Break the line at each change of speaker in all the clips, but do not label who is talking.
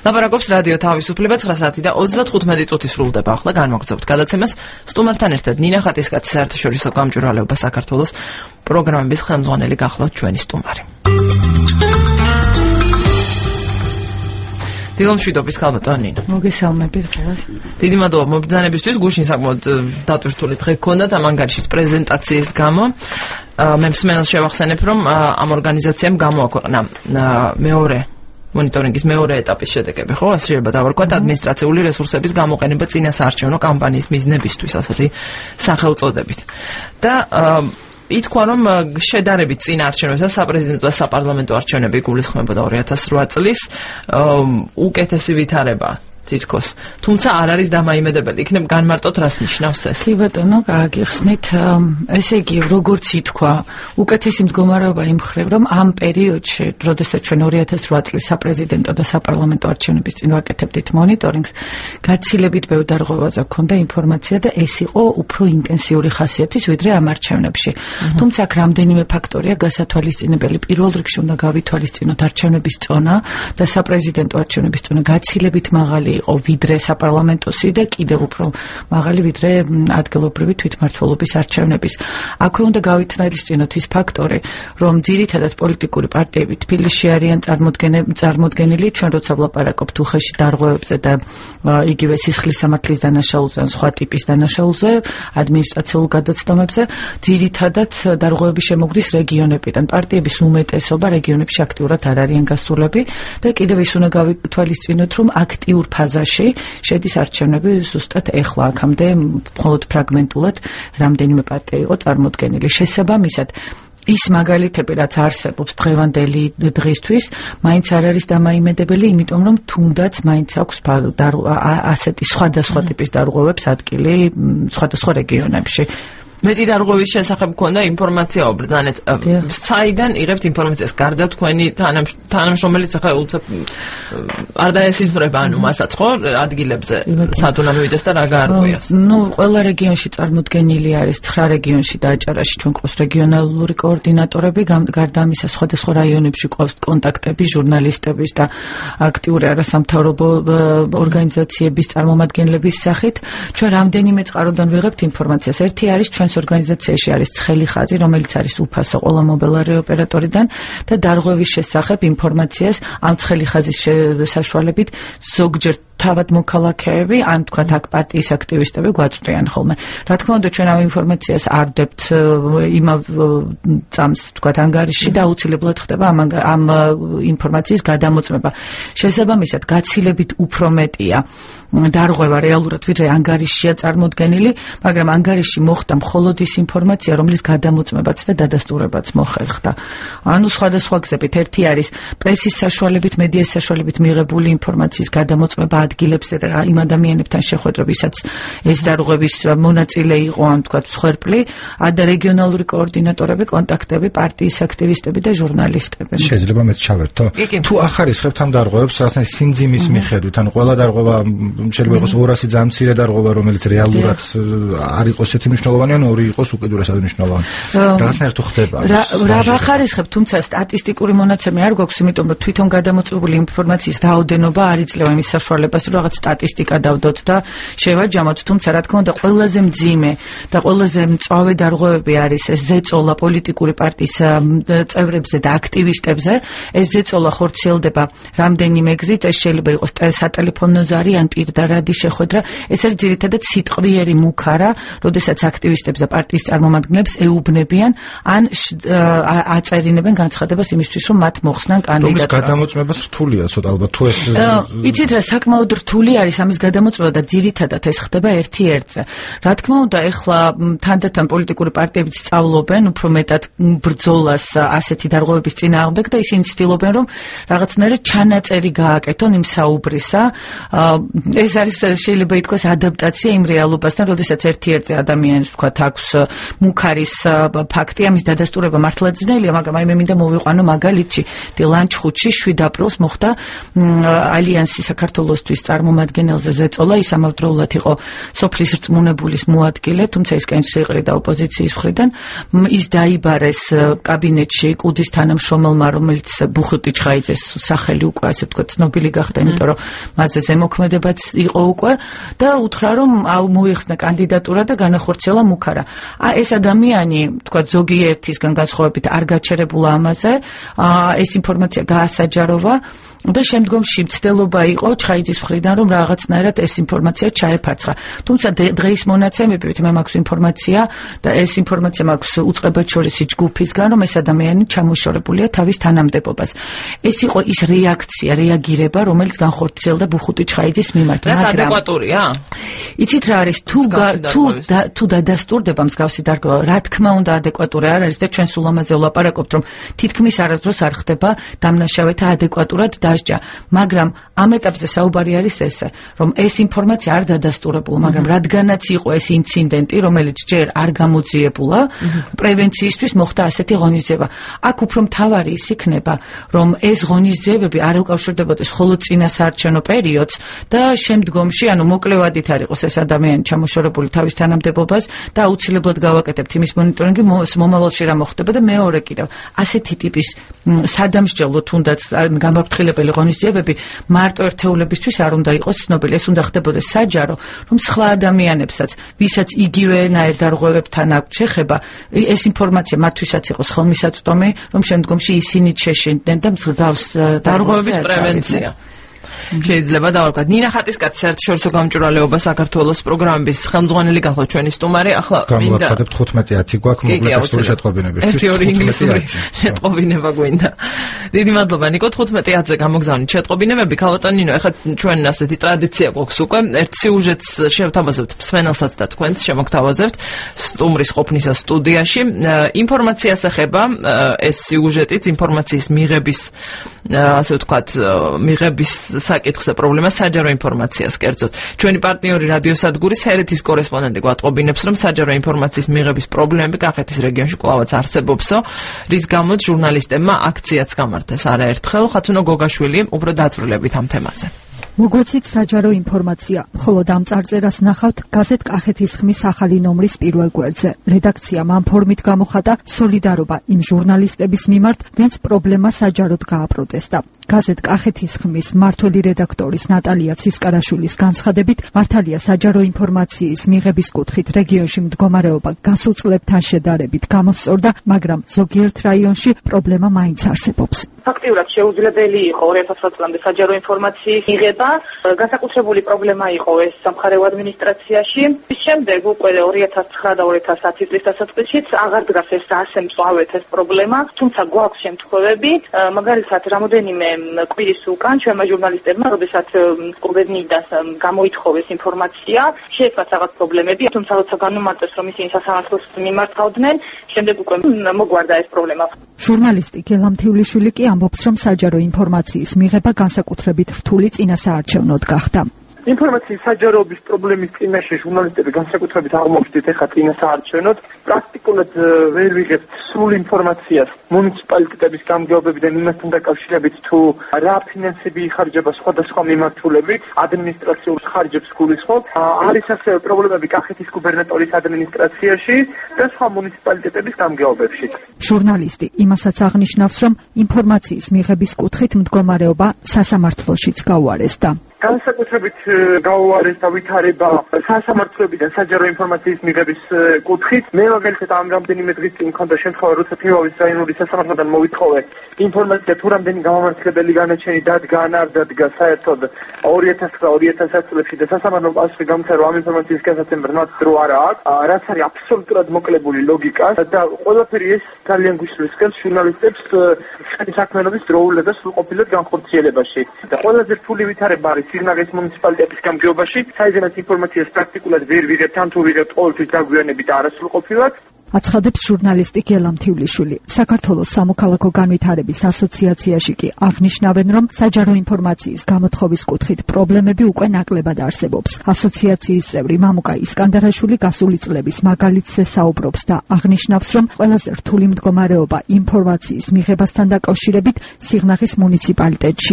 ლაპარაკობს რადიო თავისუფლება 9:25 წუთი სრულდება ახლა განმოგზავნებთ გადაცემას სტუმართან ერთად ნინა ხატისკაცის საერთაშორისო გამჭვირვალეობა საქართველოს პროგრამების ხელმძღვანელი გახლავთ ჩვენი სტუმარი. დილომშვიდობის ქალბატონო ნინა.
მოგესალმებით ყველას.
დიდი მადლობა მობრძანებისთვის. გუშინ საკმაოდ დატვირთული დღე გქონდათ ამ ანგარიშის პრეზენტაციის გამო. მე მსმენელს შევახსენებ, რომ ამ ორგანიზაციამ გამოაქვეყნა მეორე მონიტორინგის მეორე ეტაპის შედეგები, ხო? ასე შეიძლება დავარქვათ ადმინისტრაციული რესურსების გამოყენება წინასაარჩევნო კამპანიის მიზნებისთვის, ასეთი სახელწოდებით. და ითქვა, რომ შედარებით წინ არჩევნებსა საპრეზიდენტო და საპარლამენტო არჩევნები გულისხმებოდა 2008 წლის უკეთესი ვითარება თითქოს. თუმცა არ არის დამაიმედებელი. იქნებ განმარტოთ რას ნიშნავს ეს.
კი ბატონო, გააგიხსნით. ესე იგი, როგორც ითქვა, უკეთესი მდგომარეობა იმ მხრივ, რომ ამ პერიოდში, როდესაც ჩვენ 2008 წლის საპრეზიდენტო და საპარლამენტო არჩევნების წინ ვაკეთებდით მონიტორინგს, გაცილებით ბევრ დარღვევაზე ჰქონდა ინფორმაცია და ეს იყო უფრო ინტენსიური ხასიათის ვიდრე ამ არჩევნებში. თუმცა აქ რამდენიმე ფაქტორია გასათვალისწინებელი. პირველ რიგში უნდა გავითვალისწინოთ არჩევნების წონა და საპრეზიდენტო არჩევნების წონა გაცილებით მაღალი იყო ვიდრე საპარლამენტოსი და კიდევ უფრო მაღალი ვიდრე ადგილობრივი თვითმმართველობის არჩევნების. აქვე უნდა გავითვალისწინოთ ის ფაქტორი, რომ ძირითადად პოლიტიკური პარტიები თბილისში არიან წარმოდგენილი, ჩვენ როცა ვლაპარაკობთ უხეში დარღვევებზე და იგივე სისხლის სამართლის დანაშაულზე ან სხვა ტიპის დანაშაულზე, ადმინისტრაციულ გადაცდომებზე, ძირითადად დარღვევები შემოგვდის რეგიონებიდან. პარტიების უმეტესობა რეგიონებში აქტიურად არ არიან გასულები და კიდევ ის უნდა გავითვალისწინოთ, რომ აქტიურ ფაზაში შედის არჩევნები ზუსტად ეხლა აქამდე მხოლოდ ფრაგმენტულად რამდენიმე პარტია იყო წარმოდგენილი. შესაბამისად ის მაგალითები, რაც არსებობს დღევანდელი დღისთვის, მაინც არ არის დამაიმედებელი, იმიტომ რომ თუნდაც მაინც აქვს ასეთი სხვადასხვა ტიპის დარღვევებს ადგილი სხვადასხვა რეგიონებში.
მეტი დარღვევის შესახებ გქონდა ინფორმაცია ობრძანეთ. საიდან იღებთ ინფორმაციას? გარდა თქვენი თანამშრომელიც ახლა უცებ არ დაესიზმრება, ანუ მასაც ხო ადგილებზე სად უნდა მივიდეს და რა გაარღვიოს?
ყველა რეგიონში წარმოდგენილი არის 9 რეგიონში და აჭარაში ჩვენ ყავს რეგიონალური კოორდინატორები, გარდა ამისა სხვადასხვა რაიონებში ყავს კონტაქტები ჟურნალისტების და აქტიური არასამთავრობო ორგანიზაციების წარმომადგენლების სახით. ჩვენ რამდენიმე წყაროდან ვიღებთ ინფორმაციას. ერთი არის ჩვენ ორგანიზაციაში არის ცხელი ხაზი, რომელიც არის უფასო ყველა მობილური ოპერატორიდან და დარღვევის შესახებ ინფორმაციას ამ ცხელი ხაზის საშუალებით ზოგჯერ თავად მოქალაქეები, ან თქვათ აქ პარტიის აქტივისტები გვაწვდიან ხოლმე. რა თქმა უნდა, ჩვენ ამ ინფორმაციას არ ვდებთ იმავ წამს, თქვათ ანგარიშში და აუცილებლად ხდება ამ ინფორმაციის გადამოწმება. შესაბამისად, გაცილებით უფრო მეტია დარღვევა რეალურად ვიდრე ანგარიშშია წარმოდგენილი, მაგრამ ანგარიში მოხდა მხოლოდ ის ინფორმაცია, რომლის გადამოწმებაც და დადასტურებაც მოხერხდა. ანუ სხვადასხვა გზებით, ერთი არის პრესის საშუალებით, მედიის საშუალებით მიღებული ინფორმაციის გადამოწმება ადგილებზე და იმ ადამიანებთან შეხვედრა, ვისაც ეს დარღვევის მონაწილე იყო, ან თქვათ მსხვერპლი, და რეგიონალური კოორდინატორები, კონტაქტები, პარტიის აქტივისტები და ჟურნალისტები.
შეიძლება მეც ჩავერთო? თუ ახარისხებთ ამ დარღვევებს, რაღაცა სიმძიმის მიხედვით, ან ყველა დარღვევა შეიძლება იყოს 200 ძალიან მცირე დარღვევა, რომელიც რეალურად არ იყოს ესეთი მნიშვნელოვანი, ან ორი იყოს უკიდურესად მნიშვნელოვანი. რაღაცნაირად ხდება.
რა ვახარისხებ, თუმცა სტატისტიკური მონაცემი არ გვაქვს, იმიტომ რომ თვითონ გადამოწმებული ინფორმაციის რაოდენობა არ იძლევა იმის საშუალებას, რომ რაღაც სტატისტიკა დავდოთ და შევაჯამოთ. თუმცა რა თქმა უნდა, ყველაზე მძიმე და ყველაზე მწვავე დარღვევები არის ეს ზეწოლა პოლიტიკური პარტიის წევრებზე და აქტივისტებზე. ეს ზეწოლა ხორციელდება რამდენიმე გზით, ეს შეიძლება იყოს სატელეფონო ზარი ან პირდარადი შეხვედრა. ეს არის ძირითადად სიტყვიერი მუქარა, როდესაც აქტივისტებს და პარტიის წარმომადგენლებს ეუბნებიან ან აწერინებენ განცხადებას იმისთვის, რომ მათ მოხსნან კანდიდატურა.
რომლის გადამოწმებას რთულია ცოტა ალბათ თუ ეს
იცით რა, საკმაოდ რთული არის ამის გადამოწმება და ძირითადად ეს ხდება ერთ-ერთზე. რა თქმა უნდა, ეხლა თანდათან პოლიტიკური პარტიებიც სწავლობენ უფრო მეტად ბრძოლას ასეთი დარღვევების წინააღმდეგ და ისინი ცდილობენ, რომ რაღაცნაირად ჩანაწერი გააკეთონ იმ საუბრისა. ეს არის შეიძლება ითქვას ადაპტაცია იმ რეალობასთან, როდესაც ერთ-ერთზე ადამიანს თქვათ აქვს მუქარის ფაქტი, ამის დადასტურება მართლა ძნელია, მაგრამ მე მინდა მოვიყვანო მაგალითში. დილანჩხუთში 7 აპრილს მოხდა ალიანსი საქართველოსთვის ინსტიტუტის წარმომადგენელზე ზეწოლა, ის ამავდროულად იყო სოფლის რწმუნებულის მოადგილე, თუმცა ის კენჭს იყრიდა ოპოზიციის მხრიდან. ის დაიბარეს კაბინეტში კუდის თანამშრომელმა, რომელიც ბუხუტი ჩხაიძეს სახელი უკვე ასე ვთქვათ ცნობილი გახდა, იმიტომ რომ მასზე ზემოქმედებაც იყო უკვე და უთხრა რომ მოიხსნა კანდიდატურა და განახორციელა მუქარა. ეს ადამიანი, ვთქვათ, ზოგიერთისგან განსხვავებით არ გაჩერებულა ამაზე, ეს ინფორმაცია გაასაჯაროვა და შემდგომში მცდელობა იყო ჩხაიძის მხრიდან რომ რაღაცნაირად ეს ინფორმაცია ჩაეფარცხა. თუმცა დღეის მონაცემებით მე მაქვს ინფორმაცია და ეს ინფორმაცია მაქვს უწყებაჩორისი ჯგუფისგან, რომ ეს ადამიანი ჩამოშორებულია თავის თანამდებობას. ეს იყო ის რეაგირება, რომელიც განხორციელდა ბუხუტი ჩხაიძის მიმართ.
მაგრამ ადეკვატურია?
იცით რა არის, თუ დადასტურდება მსგავსი დარგვა, რა თქმა უნდა ადეკვატური არ არის და ჩვენ სულ ამაზე ვლაპარაკობთ, რომ თითქმის არასდროს არ ხდება დამნაშავეთა ადეკვატურად დასჯა, მაგრამ ამ ეტაპზე საუბარი არის ესე, რომ ეს ინფორმაცია არ დადასტურებულა, მაგრამ რადგანაც იყო ეს ინციდენტი, რომელიც ჯერ არ გამოძიებულა, პრევენციისთვის მოხდა ასეთი ღონისძიება. აქ უფრო მთავარი ის იქნება, რომ ეს ღონისძიებები არ უკავშირდებოდეს მხოლოდ წინასაარჩევნო პერიოდს და შემდგომში, ანუ მოკლევადით არ იყოს ეს ადამიანი ჩამოშორებული თავის თანამდებობას და აუცილებლად გავაკეთებთ იმის მონიტორინგი მომავალში რა მოხდება და მეორე კიდევ ასეთი ტიპის სადამსჯელო თუნდაც გამაფრთხილებელი ღონისძიებები მარტო ერთეულებისთვის არ უნდა იყოს ცნობილი, ეს უნდა ხდებოდეს საჯარო, რომ სხვა ადამიანებსაც, ვისაც იგივენაირ დარღვევებთან აქვს შეხება, ეს ინფორმაცია მათთვისაც იყოს ხელმისაწვდომი, რომ შემდგომში ისინი შეშინდნენ და მსგავს
დარღვევების პრევენცია. შეიძლება დავარქვათ. ნინა ხატისკაცი საერთაშორისო გამჭვირვალეობა საქართველოს პროგრამების ხელმძღვანელი გახლავთ ჩვენი სტუმარი. ახლა
გამოვაცხადებთ 15-10 გვაქვს მოგლეთექსტური შეტყობინებისთვის.
ერთი ორი ინგლისური შეტყობინება გვინდა. დიდი მადლობა ნიკო, 15-10-ზე გამოგზავნით შეტყობინებები. ქალბატონ ნინო, ახლა ჩვენ ასეთი ტრადიცია გვაქვს უკვე. ერთ სიუჟეტს შევთავაზებთ მსმენელსაც და თქვენს შემოგთავაზებთ სტუმრის ყოფნისას სტუდიაში. ინფორმაციას ეხება ეს სიუჟეტიც, ინფორმაციის მიღების ასე ვთქვათ, მიღების საკითხზე პრობლემა საჯარო ინფორმაციას კერძოდ. ჩვენი პარტნიორი რადიოსადგური ჰერეთის კორესპონდენტი გვატყობინებს, რომ საჯარო ინფორმაციის მიღების პრობლემები კახეთის რეგიონში კვლავაც არსებობსო, რის გამოც ჟურნალისტებმა აქციაც გამართეს არაერთხელ. ხათუნო გოგაშვილი უფრო დაწვრილებით ამ თემაზე.
მოგვეცით საჯარო ინფორმაცია. მხოლოდ ამ წარწერას ნახავთ გაზეთ კახეთის ხმის ახალი ნომრის პირველ გვერდზე. რედაქციამ ამ ფორმით გამოხატა სოლიდარობა იმ ჟურნალისტების მიმართ, ვინც პრობლემა საჯაროდ გააპროტესტა. გაზეთ კახეთის ხმის მმართველი რედაქტორის ნატალია ცისკარაშვილის განცხადებით, მართალია საჯარო ინფორმაციის მიღების კუთხით რეგიონში მდგომარეობა გასულ წლებთან შედარებით გამოსწორდა, მაგრამ ზოგიერთ რაიონში პრობლემა მაინც არსებობს.
ფაქტიურად შეუძლებელი იყო 2020 წლამდე საჯარო ინფორმაციის მიღება, განსაკუთრებული პრობლემა იყო ეს სამხარეო ადმინისტრაციაში. ის შემდეგ უკვე 2009 და 2010 წლის დასაწყისშიც აღარ დგას ეს ასე მწვავედ ეს პრობლემა, თუმცა გვაქვს შემთხვევები, მაგალითად რამოდენიმე კვირის უკან ჩვენმა ჟურნალისტებმა, როდესაც კუბერნიდან გამოითხოვეს ინფორმაცია, შეეცვათ რაღაც პრობლემები, თუმცა როცა განუმარტეს, რომ ისინი სასამართლოს მიმართავდნენ, შემდეგ უკვე მოგვარდა ეს პრობლემა.
ჟურნალისტი გელამთივლიშვილი კი ამბობს, რომ საჯარო ინფორმაციის მიღება განსაკუთრებით რთული წინასაარჩევნოდ გახდა.
ინფორმაციის საჯაროების პრობლემის წინაშე ჟურნალისტები განსაკუთრებით აღმოჩნდით ეხლა წინასაარჩევნოდ. პრაქტიკულად ვერ ვიღებთ სრულ ინფორმაციას მუნიციპალიტეტების გამგეობებიდან იმასთან დაკავშირებით, თუ რა ფინანსები იხარჯება სხვადასხვა მიმართულებით, ადმინისტრაციულ ხარჯებს გულისხმობ. არის ასევე პრობლემები კახეთის გუბერნატორის ადმინისტრაციაში და სხვა მუნიციპალიტეტების გამგეობებში.
ჟურნალისტი იმასაც აღნიშნავს, რომ ინფორმაციის მიღების კუთხით მდგომარეობა სასამართლოშიც გაუარესდა.
განსაკუთრებით გაუარესდა ვითარება სასამართლოებიდან საჯარო ინფორმაციის მიღების კუთხით. მე მაგალითად ამ რამდენიმე დღის წინ მქონდა შემთხვევა, როცა თელავის რაიონული სასამართლოდან მოვითხოვე ინფორმაცია, თუ რამდენი გამომართლებელი განაჩენი დადგა ან არ დადგა საერთოდ 2009-2010 წლებში და სასამართლო პასუხი გამოსცა, რომ ამ ინფორმაციის გასაცემ ბრმად დრო არა აქვს, რაც არის აბსოლუტურად მოკლებული ლოგიკა და ყველაფერი ეს ძალიან გვისურვებს ხელს ჟურნალისტებს ჩვენი საქმიანობის დროულად და სრულყოფილად განხორციელებაში. და ყველაზე რთული ვითარება არის სიღნაღის მუნიციპალიტეტის გამგეობაში, საიდანაც ინფორმაციას პრაქტიკულად ვერ ვიღებთ, ან თუ ვიღებთ ყოველთვის დაგვიანებით და არასრულყოფილად.
აცხადებს ჟურნალისტი გელამთივლიშვილი. საქართველოს სამოქალაქო განვითარების ასოციაციაში კი აღნიშნავენ, რომ საჯარო ინფორმაციის გამოთხოვის კუთხით პრობლემები უკვე ნაკლებად არსებობს. ასოციაციის წევრი მამუკა ისკანდარაშვილი გასული წლების მაგალითზე საუბრობს და აღნიშნავს, რომ ყველაზე რთული მდგომარეობა ინფორმაციის მიღებასთან დაკავშირებით სიღნაღის მუნიციპალიტეტში იყო.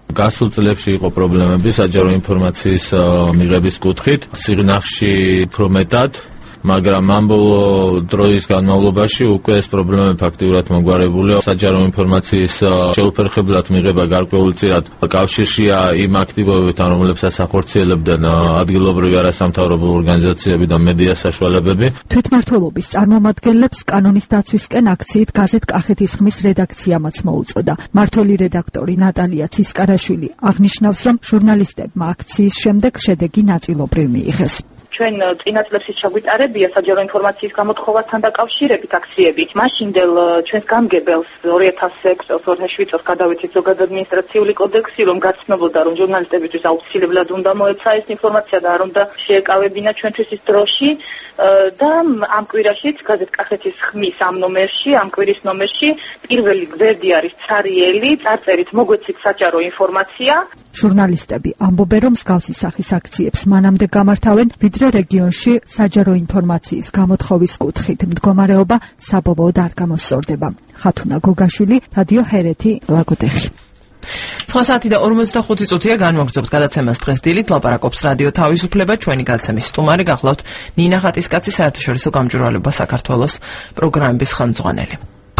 გასულ წლებში იყო პრობლემები საჯარო ინფორმაციის მიღების კუთხით, სიღნაღში უფრო მეტად, მაგრამ ამ ბოლო დროის განმავლობაში უკვე ეს პრობლემები ფაქტიურად მოგვარებულია. საჯარო ინფორმაციის შეუფერხებლად მიღება გარკვეულწილად კავშირშია იმ აქტივობებთან, რომლებსაც ახორციელებდნენ ადგილობრივი არასამთავრობო ორგანიზაციები და მედია საშუალებები.
თვითმმართველობის წარმომადგენლებს კანონის დაცვისკენ აქციით გაზეთ კახეთის ხმის რედაქციამაც მოუწოდა. მმართველი რედაქტორი ნატალია ცისკარაშვილი აღნიშნავს, რომ ჟურნალისტებმა აქციის შემდეგ შედეგი ნაწილობრივ მიიღეს.
ჩვენ წინა წლებში ჩაგვიტარებია საჯარო ინფორმაციის გამოთხოვასთან დაკავშირებით აქციებით. მაშინდელ ჩვენს გამგებელს 2006 წელს 2007 წელს გადავეცით ზოგადად ადმინისტრაციული კოდექსი, რომ გაცნობოდა, რომ ჟურნალისტებისთვის აუცილებლად უნდა მოეცა ეს ინფორმაცია და არ უნდა შეეკავებინა ჩვენთვის ის დროში და ამ კვირაშიც გაზეთ კახეთის ხმის ამ ნომერში, ამ კვირის ნომერში პირველი გვერდი არის ცარიელი, წარწერით მოგვეცით საჯარო ინფორმაცია.
ჟურნალისტები ამბობენ, რომ მსგავსი სახის აქციებს მანამდე გამართავენ, ვიდრე რეგიონში საჯარო ინფორმაციის გამოთხოვის კუთხით მდგომარეობა საბოლოოდ არ გამოსწორდება. ხათუნა გოგაშვილი, რადიო ჰერეთი, ლაგოდეხი.
9 საათი და 45 წუთია განვაგრძობთ გადაცემას დღეს დილით. ლაპარაკობს რადიო თავისუფლება. ჩვენი გადაცემის სტუმარი გახლავთ ნინა ხატისკაცი, საერთაშორისო გამჭვირვალეობა საქართველოს პროგრამების ხელმძღვანელი.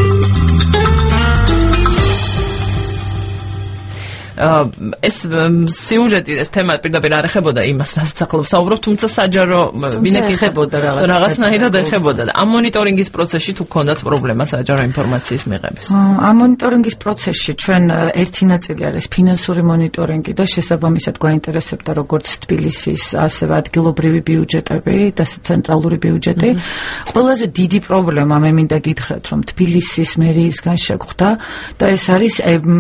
ეს სიუჟეტი, ეს თემა პირდაპირ არ ეხებოდა იმას, რასაც ახლა ვსაუბრობ, თუმცა საჯარო
ეხებოდა
რაღაცნაირად ეხებოდა. ამ მონიტორინგის პროცესში თუ გქონდათ პრობლემა საჯარო ინფორმაციის მიღების?
ამ მონიტორინგის პროცესში ჩვენ ერთი ნაწილი არის ფინანსური მონიტორინგი და შესაბამისად გვაინტერესებდა როგორც თბილისის, ასევე ადგილობრივი ბიუჯეტები და ცენტრალური ბიუჯეტი. ყველაზე დიდი პრობლემა მე მინდა გითხრათ, რომ თბილისის მერიისგან შეგვხვდა და ეს არის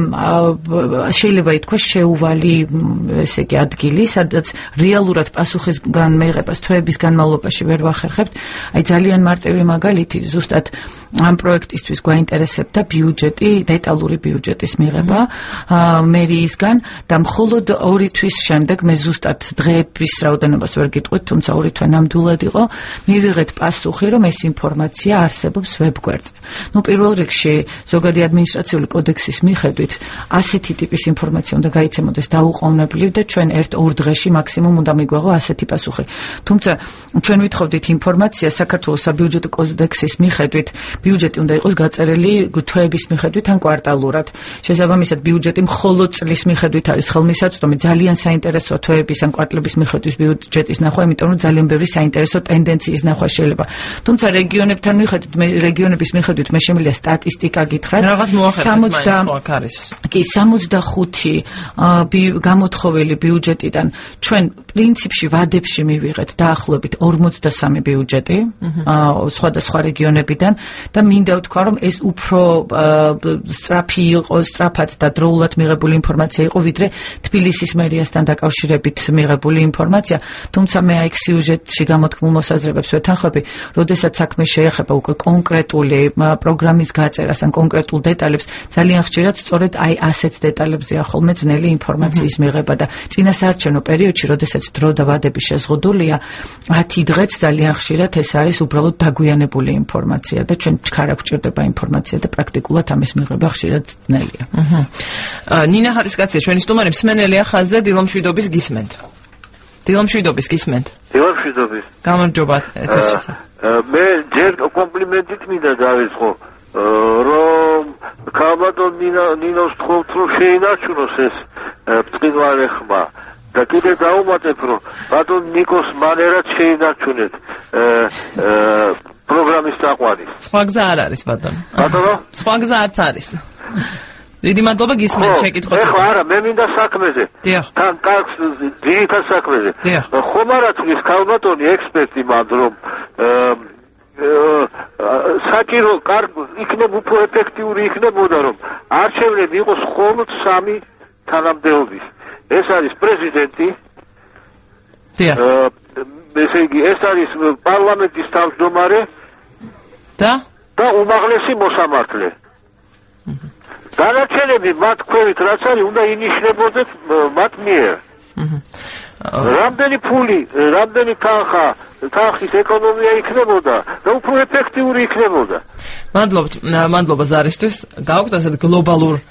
შეიძლება ითქვა შეუვალი, ესე იგი ადგილი, სადაც რეალურად პასუხისგან მეღებას თვეების განმავლობაში ვერ ვახერხებთ. აი ძალიან მარტივი მაგალითი, ზუსტად ამ პროექტისთვის გვაინტერესებდა ბიუჯეტი, დეტალური ბიუჯეტის მიღება მერიისგან და მხოლოდ 2 თვის შემდეგ მე ზუსტად დღეების რაოდენობას ვერ გიტყვით, თუმცა 2 თვე ნამდვილად იყო, მივიღეთ პასუხი, რომ ეს ინფორმაცია არსებობს ვებგვერდზე. ნუ პირველ რიგში ზოგადი ადმინისტრაციული კოდექსის მიხედვით ასეთი ტიპის ინფორმაცია უნდა გაიცემოდეს დაუყოვნებლივ და ჩვენ 1-2 დღეში მაქსიმუმ უნდა მიგვეღო ასეთი პასუხი. თუმცა ჩვენ ვითხოვდით ინფორმაცია საქართველოს საბიუჯეტო კოდექსის მიხედვით, ბიუჯეტი უნდა იყოს გაწერილი თვეების მიხედვით ან კვარტალურად. შესაბამისად ბიუჯეტი მხოლოდ წლის მიხედვით არის ხელმისაწვდომი, ძალიან საინტერესოა თვეების ან კვარტლების მიხედვის ბიუჯეტის ნახვა, იმიტომ რომ ძალიან ბევრი საინტერესო ტენდენციის ნახვა შეიძლება. თუმცა რეგიონებთან მიხედვით, რეგიონების მიხედვით მე შემიძლია სტატისტიკა გითხრათ.
რაღაც მოახერხეთ მაინც ხო არის.
კი 65 გამოთხოვილი ბიუჯეტიდან ჩვენ პრინციპში ვადებში მივიღეთ დაახლოებით 43 ბიუჯეტი სხვადასხვა რეგიონებიდან და მინდა ვთქვა, რომ ეს უფრო სწრაფი იყო, სწრაფად და დროულად მიღებული ინფორმაცია იყო, ვიდრე თბილისის მერიასთან დაკავშირებით მიღებული ინფორმაცია. თუმცა მე აი სიუჟეტში გამოთქმულ მოსაზრებებს ვეთანხმები, როდესაც საქმე შეეხება უკვე კონკრეტული პროგრამის გაწერას ან კონკრეტულ დეტალებს, ძალიან ხშირად სწორედ აი ასეთ დეტალებზეა ხოლმე ძნელი ინფორმაციის მიღება და წინასაარჩევნო პერიოდში, როდესაც დრო და ვადები შეზღუდულია, 10 დღეც ძალიან ხშირად ეს არის უბრალოდ დაგვიანებული ინფორმაცია და ჩვენ ჩქარა გვჭირდება ინფორმაცია და პრაქტიკულად ამის მიღება ხშირად ძნელია.
ნინა ხატისკაცია ჩვენი სტუმარი, მსმენელია ხაზზე, დილომშვიდობის გისმენთ. დილომშვიდობის გისმენთ.
დილომშვიდობის.
გამარჯობა ეთერში.
მე ჯერ კომპლიმენტით მინდა დავიწყო, რომ ქალბატონ ნინოს თხოვთ, რომ შეინარჩუნოს ეს ბრწყინვალე ხმა და კიდე დაუმატებ, რომ ბატონ ნიკოს მანერად შეინარჩუნეთ პროგრამის საყვანის.
სხვა გზა არ არის ბატონო.
ბატონო?
სხვა გზა არც არის. დიდი მადლობა გისმენთ შეკითხოთ.
ეხლა არა, მე მინდა საქმეზე.
დიახ.
თან კარგს ძირითად საქმეზე.
დიახ.
ხომ არა თulis ქალბატონი ექსპერტი მანდ რომ საჭირო იქნებ უფრო ეფექტიური იქნებოდა, რომ არჩევნები იყოს მხოლოდ 3 თანამდებობის. ეს არის პრეზიდენტი.
დიახ.
ესე იგი, ეს არის პარლამენტის თავმჯდომარე და უმაღლესი მოსამართლე. დანარჩენები მათ ქვევით რაც არის, უნდა ინიშნებოდეს მათ მიერ. რამდენი ფული, რამდენი თანხის ეკონომია იქნებოდა და უფრო ეფექტიური იქნებოდა.
მადლობა ზარისთვის. გააქვთ ასეთ გლობალურ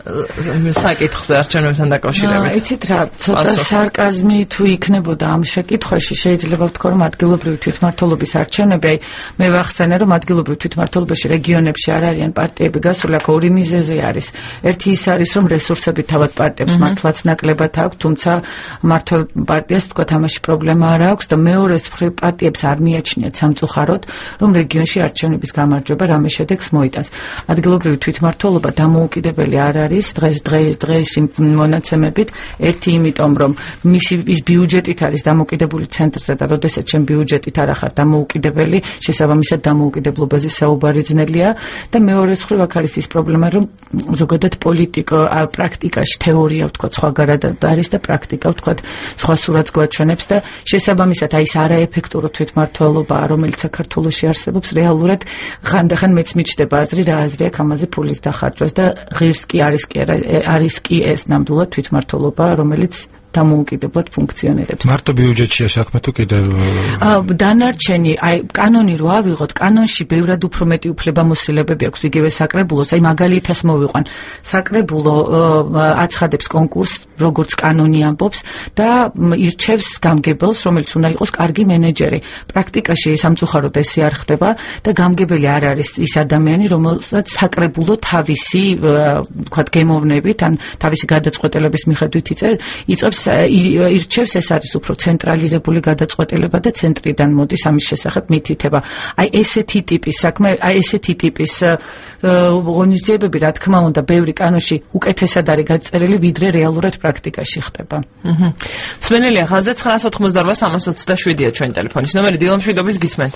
საკითხზე არჩევნებთან დაკავშირებით.
იცით რა, ცოტა სარკაზმი თუ იქნებოდა ამ შეკითხვაში, შეიძლება ვთქვა, რომ ადგილობრივი თვითმმართველობის არჩევნები, მე ვახსენე, რომ ადგილობრივ თვითმმართველობაში რეგიონებში არ არიან პარტიები გასული, აქ ორი მიზეზი არის. ერთი ის არის, რომ რესურსები თავად პარტიებს მართლაც ნაკლებად აქვს, თუმცა მართლ პარტიას თქვა თამაში პრობლემა არ აქვს და მეორეს მხრივ პარტიებს არ მიაჩნიათ სამწუხაროდ, რომ რეგიონში არჩევნების გამარჯვება რამე შედეგს მოიტანს. ადგილობრივი თვითმმართველობა დამოუკიდებელი არ არის დღეს იმ მონაცემებით, ერთი იმიტომ, რომ მისი ის ბიუჯეტით არის დამოკიდებული ცენტრზე და როდესაც ჩემ ბიუჯეტით არ ახარ დამოუკიდებელი, შესაბამისად დამოუკიდებლობაზე საუბარი ძნელია და მეორეს მხრივ აქ არის ის პრობლემა, რომ ზოგადად პრაქტიკაში თეორია ვთქვათ სხვაგარად არის და პრაქტიკა ვთქვათ სხვა სურათს გვაჩვენებს და შესაბამისად აი ეს არაეფექტურო თვითმმართველობა, რომელიც საქართველოში არსებობს, რეალურად ხანდახან მეც მიჩნდება აზრი, რა აზრი აქვს ამაზე ფულის დახარჯვას და ღირს კი არის კი ეს ნამდვილად თვითმმართველობა, რომელიც დამოუკიდებლად ფუნქციონირებს.
მარტო ბიუჯეტშია საქმე თუ კიდევ
დანარჩენი, აი კანონი რო ავიღოთ, კანონში ბევრად უფრო მეტი უფლებამოსილებები აქვს იგივე საკრებულოს, აი მაგალითას მოვიყვან. საკრებულო აცხადებს კონკურსს, როგორც კანონი ამბობს და ირჩევს გამგებელს, რომელიც უნდა იყოს კარგი მენეჯერი. პრაქტიკაში სამწუხაროდ ესე არ ხდება და გამგებელი არ არის ის ადამიანი, რომელსაც საკრებულო თავისი, ვთქვათ, გემოვნებით ან თავისი გადაწყვეტილების მიხედვით იწყებს ირჩევს, ეს არის უფრო ცენტრალიზებული გადაწყვეტილება და ცენტრიდან მოდის ამის შესახებ მითითება. აი ესეთი ტიპის საქმე, აი ესეთი ტიპის ღონისძიებები, რა თქმა უნდა, ბევრი კანონში უკეთესად არის გაწერილი, ვიდრე რეალურად პრაქტიკაში ხდება.
სვენელია, ხაზზე 988-327-ია ჩვენი ტელეფონის ნომერი, დილამშვიდობის გისმენთ.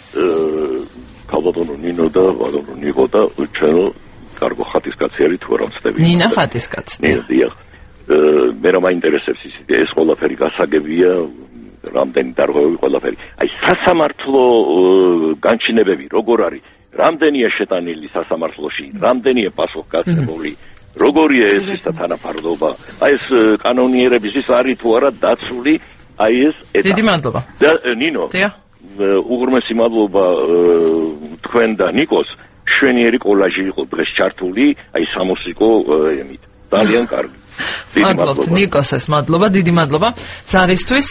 ქალბატონო ნინო და ბატონო ნიკო და ჩვენ კარგო ხატისკაცი არის თუ არა ვწდები.
ნინა ხატისკაცი.
ნინა, დიახ. მე რა მაინტერესებს ისეთი ეს ყველაფერი გასაგებია, რამდენი დარღვევები ყველაფერი. აი სასამართლო განჩინებები როგორ არის? რამდენია შეტანილი სასამართლოში? რამდენია პასუხგანცემული? როგორია ეს თანაფარდობა? აი ეს კანონიერების ის არის თუ არა დაცული? აი ეს ეტაპი.
დიდი მადლობა.
ნინო. უღრმესი მადლობა თქვენ და ნიკოს. შვენიერი კოლაჟი იყო დღეს ჩართული, აი სამუსიკო ემით. ძალიან კარგი.
მადლობთ ნიკოსეს, მადლობა, დიდი მადლობა ზარისთვის.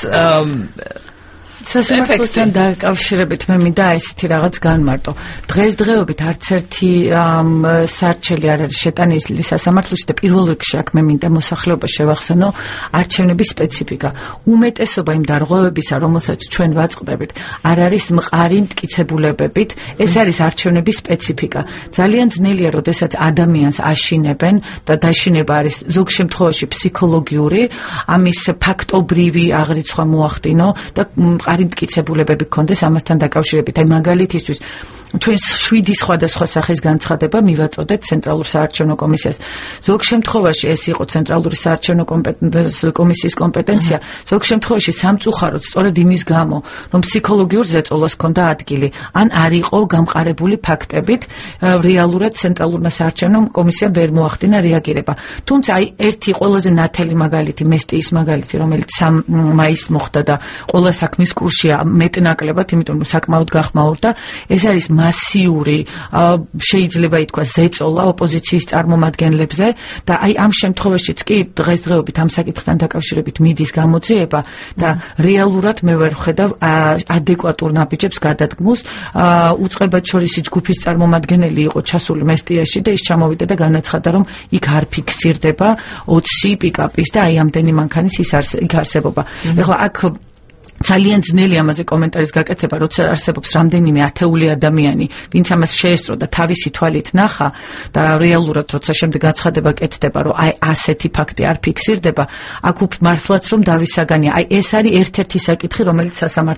სასამართლოსთან დაკავშირებით მე მინდა ესეთი რაღაც განმარტო. დღესდღეობით არც ერთი სარჩელი არ არის შეტანილი სასამართლოში და პირველ რიგში აქ მე მინდა მოსახლეობა შევახსენო არჩევნების სპეციფიკა. უმეტესობა იმ დარღვევებისა, რომელსაც ჩვენ ვაწყდებით, არ არის მყარი მტკიცებულებებით, ეს არის არჩევნების სპეციფიკა. ძალიან ძნელია, როდესაც ადამიანს აშინებენ და დაშინება არის ზოგ შემთხვევაში ფსიქოლოგიური, ამის ფაქტობრივი აღრიცხვა მოახდინო და მყარი მტკიცებულებები გქონდეს ამასთან დაკავშირებით. აი მაგალითისთვის ჩვენ 7 სხვადასხვა სახის განცხადება მივაწოდეთ ცენტრალურ საარჩევნო კომისიას. ზოგ შემთხვევაში ეს იყო ცენტრალური საარჩევნო კომისიის კომპეტენცია, ზოგ შემთხვევაში სამწუხაროდ სწორედ იმის გამო, რომ ფსიქოლოგიურ ზეწოლას ჰქონდა ადგილი, ან არ იყო გამყარებული ფაქტებით, რეალურად ცენტრალურმა საარჩევნო კომისიამ ვერ მოახდინა რეაგირება. თუმცა აი ერთი ყველაზე ნათელი მაგალითი, მესტიის მაგალითი, რომელიც 3 მაისს მოხდა და ყველა საქმის კურსია მეტნაკლებად, იმიტომ რომ საკმაოდ გახმაურდა, ეს არის მასიური, შეიძლება ითქვას, ზეწოლა ოპოზიციის წარმომადგენლებზე და აი ამ შემთხვევაშიც კი დღესდღეობით ამ საკითხთან დაკავშირებით მიდის გამოძიება და რეალურად მე ვერ ვხედავ ადეკვატურ ნაბიჯებს გადადგმულს. უწყებად შორის ჯგუფის წარმომადგენელი იყო ჩასული მესტიაში და ის ჩამოვიდა და განაცხადა, რომ იქ არ ფიქსირდება 20 პიკაპის და აი ამდენი მანქანის იქ არსებობა. ეხლა აქ ძალიან ძნელი ამაზე კომენტარის გაკეთება, როცა არსებობს რამდენიმე ათეული ადამიანი, ვინც ამას შეესწრო და თავისი თვალით ნახა და რეალურად როცა შემდეგ განცხადება კეთდება, რომ აი ასეთი ფაქტი არ ფიქსირდება, აქ მართლაც რომ დავისაგანია. აი ეს არის ერთ-ერთი საკითხი, რომელიც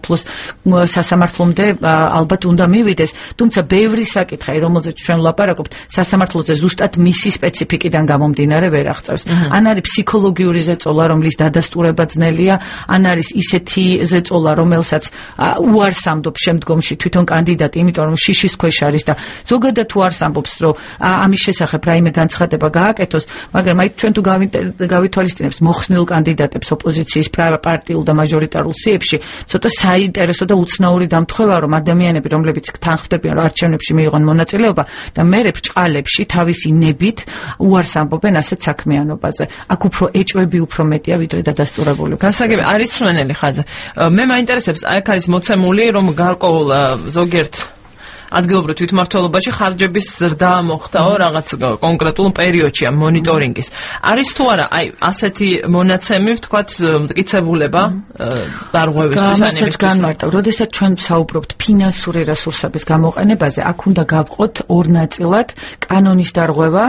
სასამართლომდე ალბათ უნდა მივიდეს, თუმცა ბევრი საკითხი, რომელზეც ჩვენ ვლაპარაკობთ, სასამართლოზე ზუსტად მისი სპეციფიკიდან გამომდინარე ვერ აღწევს. ან არის ფსიქოლოგიური ზეწოლა, რომლის დადასტურება ძნელია, ან არის ისეთი ზეწოლა, რომელსაც უარს ამბობს შემდგომში თვითონ კანდიდატი, იმიტომ რომ შიშის ქვეშ არის და ზოგადად უარს ამბობს, რომ ამის შესახებ რაიმე განცხადება გააკეთოს, მაგრამ აი ჩვენ თუ გავითვალისწინებთ მოხსნილ კანდიდატებს ოპოზიციის პარტიულ და მაჟორიტარულ სიებში, ცოტა საინტერესო და უცნაური დამთხევა, რომ ადამიანები, რომლებიც თანხმდებიან, რომ არჩევნებში მიიღონ მონაწილეობა და მერე ბრჭყალებში თავისი ნებით უარს ამბობენ ასეთ საქმიანობაზე. აქ უფრო ეჭვები უფრო მეტია ვიდრე დადასტურებული.
გასაგები არის სვენელი ხაზი. მე მაინტერესებს, აქ არის მოცემული, რომ გარკვეულ ზოგიერთ ადგილობრივ თვითმმართველობაში ხარჯების ზრდა მოხდაო რაღაც კონკრეტულ პერიოდში ამ მონიტორინგის. არის თუ არა აი ასეთი მონაცემი, ვთქვათ, მტკიცებულება დარღვევისთვის
ანებისთვის განმარტავ. როდესაც ჩვენ ვსაუბრობთ ფინანსური რესურსების გამოყენებაზე, აქ უნდა გავყოთ ორ ნაწილად კანონის დარღვევა,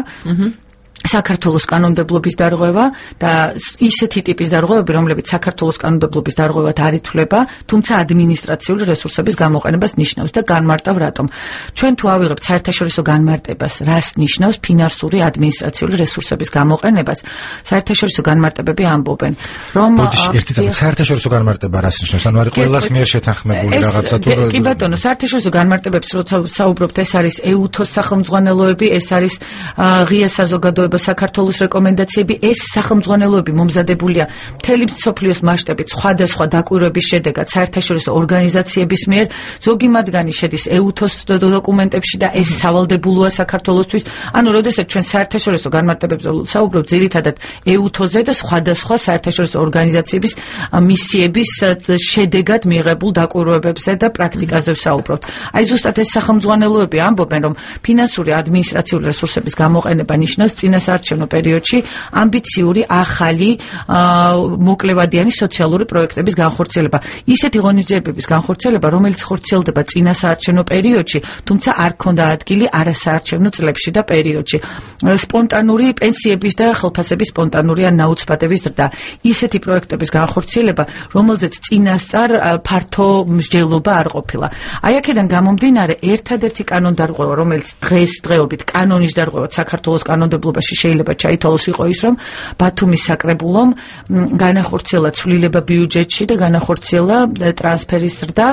საქართველოს კანონმდებლობის დარღვევა და ისეთი ტიპის დარღვევები, რომლებიც საქართველოს კანონმდებლობის დარღვევად არ ითვლება, თუმცა ადმინისტრაციული რესურსების გამოყენებას ნიშნავს და განმარტავ რატომ. ჩვენ თუ ავიღებთ საერთაშორისო განმარტებას, რას ნიშნავს ფინანსური ადმინისტრაციული რესურსების გამოყენებას, საერთაშორისო განმარტებები ამბობენ, რომ
საერთაშორისო განმარტება რას ნიშნავს? ანუ არის ყველას მიერ შეთანხმებული რაღაცა თუ
კი ბატონო, საერთაშორისო განმარტებებს როცა საუბრობთ, ეს არის EUTHOS სახელმძღვანელოები, ეს არის ღია საზოგადოება საქართველოს რეკომენდაციები, ეს სახელმძღვანელოები მომზადებულია მთელი მსოფლიოს მასშტაბით სხვადასხვა დაკვირვების შედეგად საერთაშორისო ორგანიზაციების მიერ, ზოგი მათგანი შედის EUTHOS დოკუმენტებში და ეს სავალდებულოა საქართველოსთვის. ანუ როდესაც ჩვენ საერთაშორისო განმარტებებზე საუბრობთ, ძირითადად EUTHOS-ზე და სხვადასხვა საერთაშორისო ორგანიზაციების მისიების შედეგად მიღებულ დაკვირვებებზე და პრაქტიკაზე ვსაუბრობთ. აი ზუსტად ეს სახელმძღვანელოები ამბობენ, რომ ფინანსური ადმინისტრაციული რესურსების გამოყენება ნიშნავს წინასაარჩევნო პერიოდში ამბიციური ახალი მოკლევადიანი სოციალური პროექტების განხორციელება. ისეთი ღონისძიებების განხორციელება, რომელიც ხორციელდება წინასაარჩევნო პერიოდში, თუმცა არ ქონდა ადგილი არასაარჩევნო წლებში და პერიოდში. სპონტანური პენსიების და ხელფასების სპონტანური ან ნაუცბადების ზრდა. ისეთი პროექტების განხორციელება, რომელზეც წინასწარ ფართო მსჯელობა არ ყოფილა. აი აქედან გამომდინარე, ერთადერთი კანონდარღვევა, რომელიც დღესდღეობით კანონის დარღვევად საქართველოს კანონმდებლობაში შეიძლება ჩაითვალოს იყო ის, რომ ბათუმის საკრებულომ განახორციელა ცვლილება ბიუჯეტში და განახორციელა ტრანსფერის ზრდა.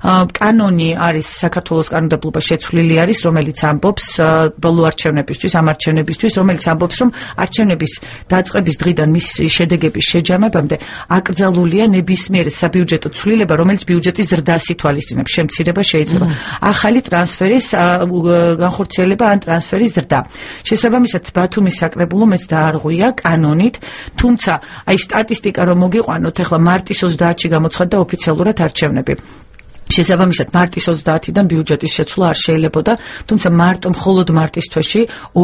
კანონი არის საქართველოს კანონმდებლობაში შეცვლილი არის, რომელიც ამბობს ბოლო არჩევნებისთვის, ამ არჩევნებისთვის, რომელიც ამბობს, რომ არჩევნების დაწყების დღიდან მის შედეგების შეჯამებამდე აკრძალულია ნებისმიერი საბიუჯეტო ცვლილება, რომელიც ბიუჯეტის ზრდას ითვალისწინებს, შემცირება შეიძლება. ახალი ტრანსფერის განხორციელება ან ტრანსფერის ზრდა. შესაბამისად ბათუმის საკრებულომ ეს დაარღვია კანონით, თუმცა აი სტატისტიკა რომ მოგიყვანოთ, ახლა მარტის 30-ში გამოცხადდა ოფიციალურად არჩევნები. შესაბამისად მარტის 30-დან ბიუჯეტის შეცვლა არ შეიძლებოდა, თუმცა მხოლოდ მარტის თვეში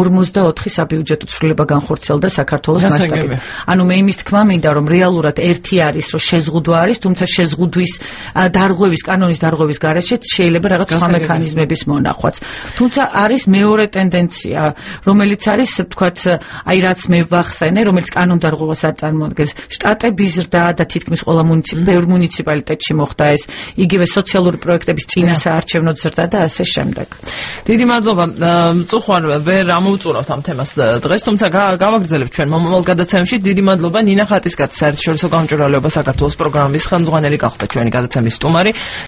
44 საბიუჯეტო ცვლილება განხორციელდა საქართველოს მასშტაბით. ანუ მე იმის თქმა მინდა, რომ რეალურად ერთი არის, რომ შეზღუდვა არის, თუმცა შეზღუდვის დარღვევის, კანონის დარღვევის გარეშე შეიძლება რაღაც სხვა მექანიზმების მონახვაც. თუმცა არის მეორე ტენდენცია, რომელიც არის, ვთქვათ, აი რაც მე ვახსენე, რომელიც კანონდარღვევას არ წარმოადგენს. შტატების ზრდა და თითქმის ყველა ბევრ მუნიციპალიტეტში მოხდა ეს, იგივე სოციალური პროექტების წინასაარჩევნო ზრდა და ასე შემდეგ.
დიდი მადლობა. მწუხვარ ვერ ამოვწურავთ ამ თემას დღეს, თუმცა გავაგრძელებთ ჩვენ მომავალ გადაცემებში. დიდი მადლობა ნინა ხატისკაცის საერთაშორისო გამჭვირვალეობა საქართველოს პროგრამის ხელმძღვანელი გახდა ჩვენი გადაცემის სტუმარი.